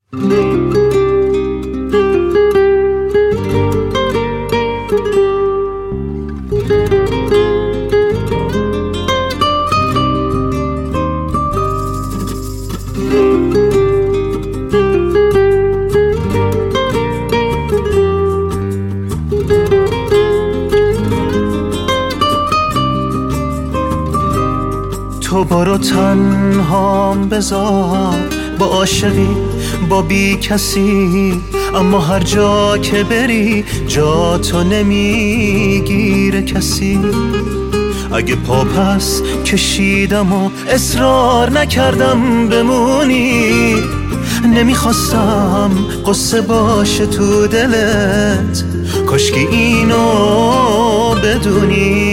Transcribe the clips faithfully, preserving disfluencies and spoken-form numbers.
تو برو تنهام بذار با عاشقی با بی کسی، اما هر جا که بری جا تو نمیگیره کسی. اگه پا پس کشیدم و اصرار نکردم بمونی، نمیخواستم قصه باشه تو دلت، کاشکی اینو بدونی.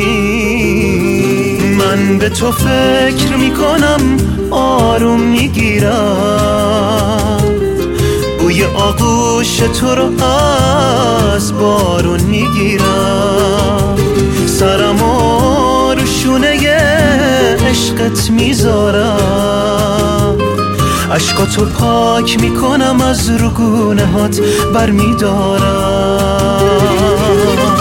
من به تو فکر میکنم آروم میگیرم، بوی آغوش تو رو از بارون میگیرم، سرمو رو شونه عشقت میذارم، عشقاتو پاک میکنم از رگونه هات برمیدارم.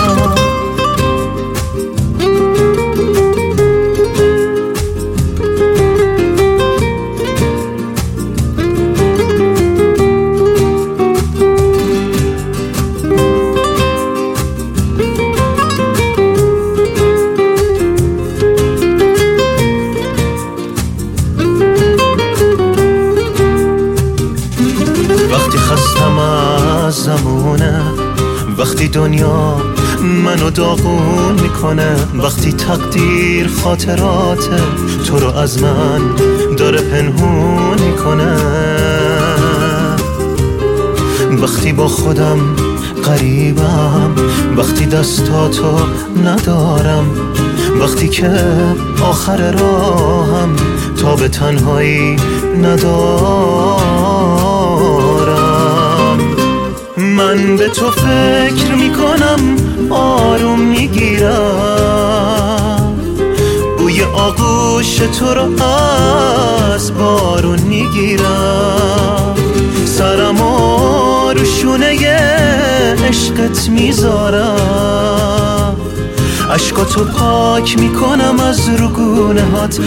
وقتی خستم از زمونه، وقتی دنیا منو داغون میکنه، وقتی تقدیر خاطرات تو رو از من داره پنهون میکنه، وقتی با خودم غریبم، وقتی دستاتو ندارم، وقتی که آخر راهم تا به تنهایی ندارم. من به تو فکر میکنم آروم میگیرم، بوی آغوش تو رو از بارون میگیرم، سرمو رو شونه عشقت میذارم، عشقاتو پاک میکنم از رگونه هات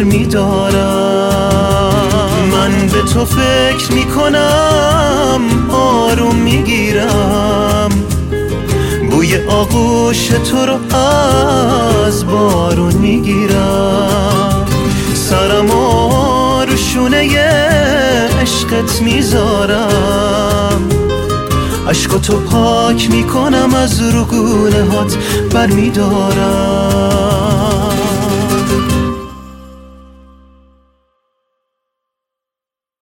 برمیدارم. من به تو فکر میکنم آروم میگیرم، بوی آغوش تو رو از بارون میگیرم، سرمو رو شونه عشقت میذارم، عشقاتو پاک میکنم از رگونه هات برمیدارم.